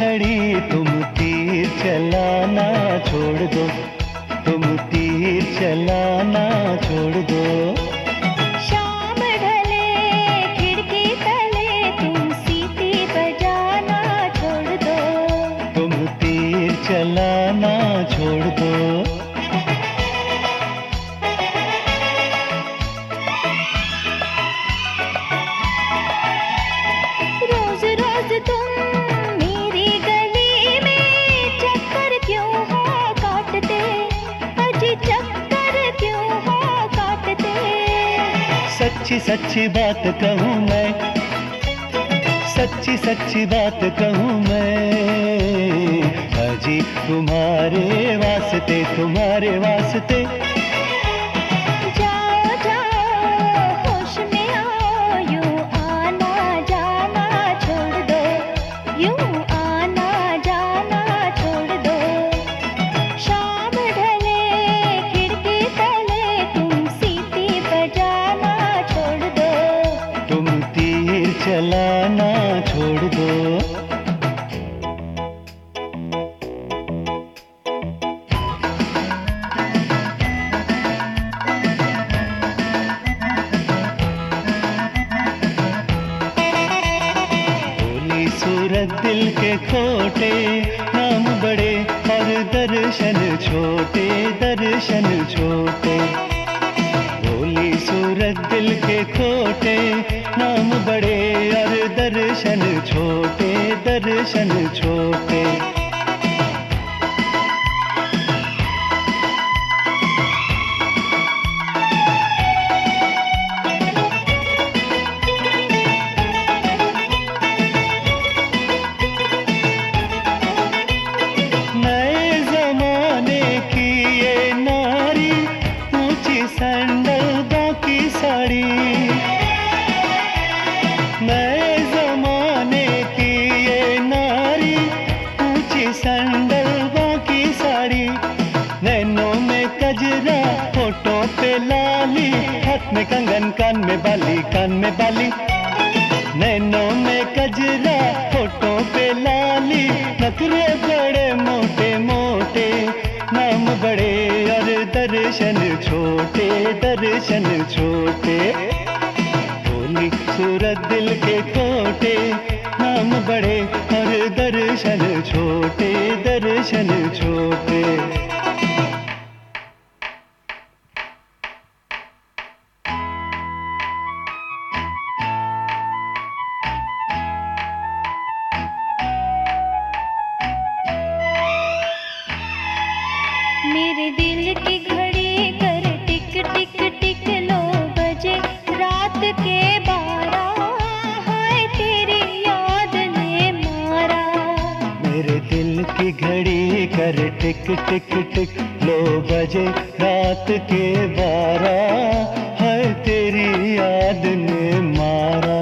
घड़ी तुम तीर चलाना छोड़ दो, तुम तीर चलाना छोड़ दो। शाम ढले खिड़की तले तुम सीटी बजाना छोड़ दो, तुम तीर चलाना छोड़ दो। रोज रोज तुम मेरी गली में चक्कर क्यों हो काटते, अजी चक्कर क्यों हो काटते। सच्ची सच्ची बात कहूँ मैं, सच्ची सच्ची बात कहूँ मैं, अजी तुम्हारे वास्ते, तुम्हारे वास्ते। जाओ जाओ होश में आओ, यूं आना जाना छोड़ दो, यूं आना जाना छोड़ दो। शाम ढले खिड़की तले तुम सीटी बजाना छोड़ दो, तुम तीर चलाना छोड़ दो। भोली सूरत दिल के खोटे, नाम बड़े और दर्शन छोटे, दर्शन छोटे। भोली सूरत दिल के खोटे, नाम बड़े और दर्शन छोटे, दर्शन छोटे। नए जमाने की ये नारी, ऊंची सैंडल बाकी साड़ी। नए जमाने की ये नारी, ऊंची सैंडल बाकी साड़ी। नैनों में कजरा, होठों पे लाली, हाथ में कंगन, कान में बाली, कान में बाली। नैनों में कजरा, होठों पे लाली, नखरे बड़े मोटे मोटे, नाम बड़े और दर्शन छोटे, दर्शन छोटे। भोली सूरत दिल के खोटे, नाम बड़े और दर्शन छोटे, दर्शन छोटे। मेरे दिल की घड़ी कर टिक टिक टिक, लो बजे रात के 12, हाय तेरी याद ने मारा। मेरे दिल की घड़ी कर टिक टिक टिक, लो बजे रात के 12, है तेरी याद ने मारा।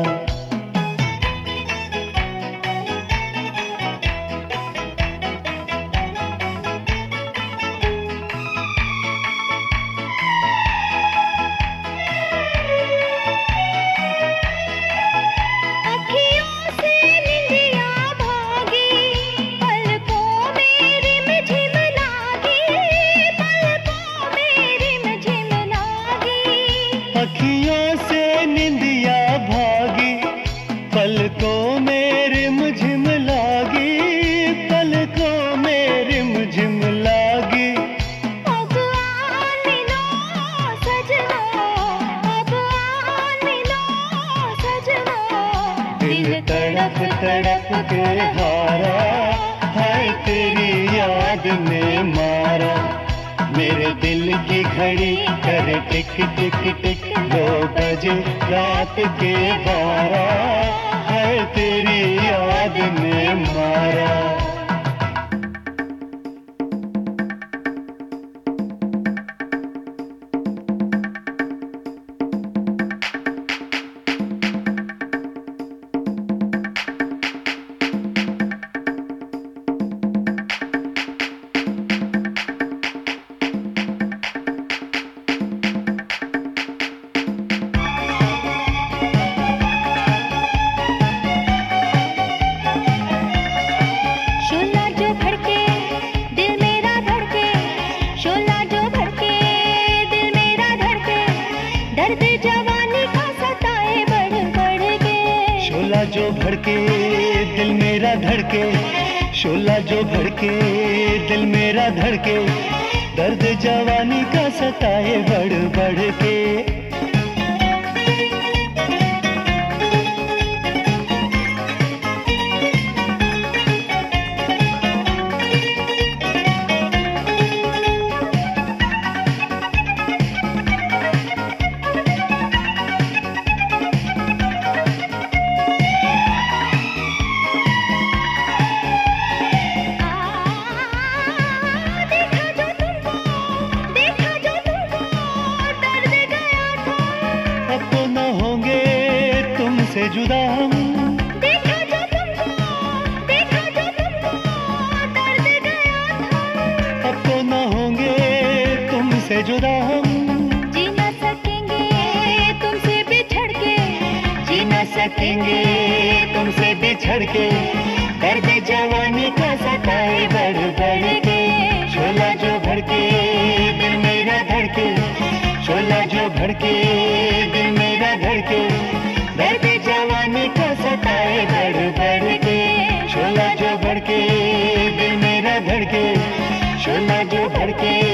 अखियों से निंदिया भागी, पलकों में रिमझिम लागी, पलकों में रिमझिम लागी। अखियों से निंदिया भागी, पलकों में रिमझिम लागी, पलकों में रिमझिम लागी। अब आन लो सजना, अब आन लो सजना, दिल तड़प तड़प के हारा, हाय तेरी याद ने मारा। मेरे दिल की घड़ी कर टिक टिक टिक, 2 बजे रात के 12, है तेरी याद ने मारा। भड़के दिल मेरा धड़के, शोला जो भड़के दिल मेरा धड़के, दर्द जवानी का सताए बढ़ बढ़ के। से जुदा हम, देखा जो तुमको, देखा जो तुमको, दर्द गया था। अब तो न होंगे तुमसे जुदा हम, जी न सकेंगे तुमसे बिछड़ के, जी न सकेंगे तुमसे बिछड़ के, दर्द जवानी का सताए बढ़ बढ़ के। शोला जो भड़के दिल मेरा धड़के, शोला जो भड़के दिल मेरा धड़के, दर्द जवानी का सताए बढ़ बढ़ के। शोला जो भड़के दिल मेरा धड़के, शोला जो भड़के